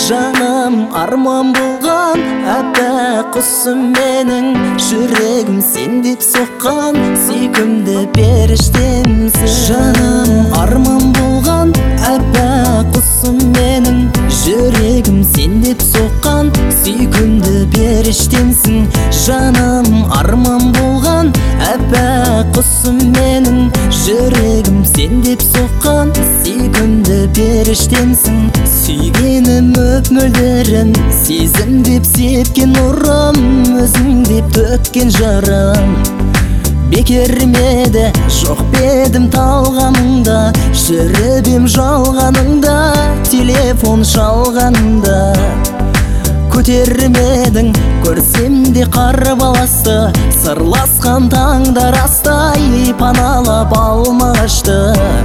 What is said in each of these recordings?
Жаным арман болған әппақ құсым менің, жүрегім сен деп соққан сүйкімді періштемсің. Жаным арман болған әппақ құсым менің, жүрегім сен деп соққан сүйкімді періштемсің. Жаным арман болған әппақ құсым менің, жүрегім сен деп соққан сүйкімді періштемсің. Сүйгенім мөп-мөлдірім, сезім деп сепкен ұрым, өзің деп төккен жарым. Бекер меді, жоқ бедім талғаныңда, жүріп ем жалғаныңда, телефон шалғаныңда. Көтермедің, көрсем де қар баласты, сырласқан таңдар астай паналап алмағашты.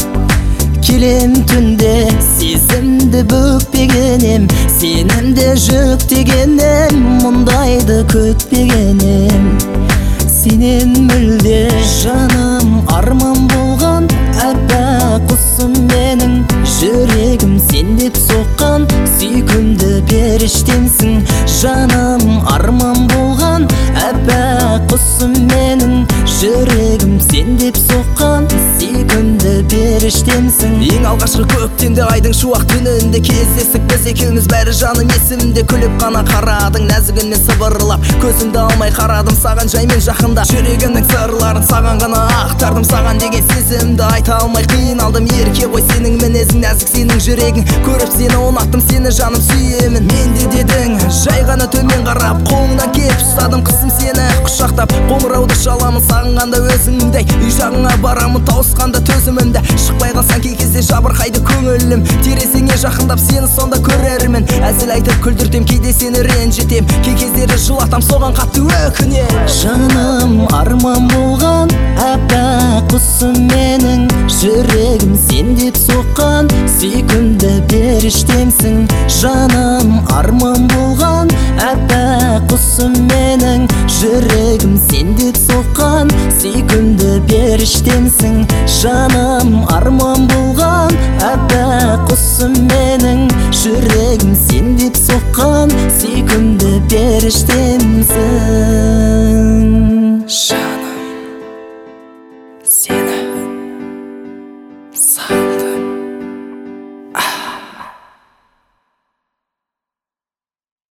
Келем түнде сезімді бүкпегенем, сенімді жүктегенем, мұндайды күтпегенем сенен мүлде. Жаным арман болған әппақ құсым менің, жүрегім сен деп соққан сүйкімді періштемсің. Жаным арман болған әппақ құсым менің, жүрегім сен деп соққан сүйкімді періштемсің. Ең алғашқы көктемде айдың шуақ түнінде кездестік біз екеуміз, бәрі жаным есімде. Күліп қана қарадың, нәзігінмен сыбырлап, көзімді алмай қарадым саған жаймен жақында. Жүрегімнің сырларын саған ғана ақтардым, саған деген сезімді айта алмай қиналдым. Ерке ғой сенің мінезің, нәзік сенің жүрегің, көріп сені ұнаттым, сені жаным сүйемін. Мен де дедің, жай ғана төмен қарап, қолыңнан кеп ұстадым қысым сені құшақтап. Қоңырауды шаламын сағынғанда өзіңдей, үй жағыңа барамын тауысқанда төзімімді. Шықпай қалсаң кей кезде жабырқайды көңілім, терезеңе жақындап сені сонда көрермін. Әзіл айтып күлдіртем, кейде сені ренжітем, кей кездері жылатам, соған қатты өкінем. Жаным арман болған әппақ құсым менің, жүрегім сен деп соққан сүйкімді періштемсің. Жаным арман болған әппақ құсым менің, жүрегім сен деп соққан сүйкімді періштемсің. Жаным арман болған әппақ құсым менің, жүрегім сен деп соққан сүйкімді періштемсің.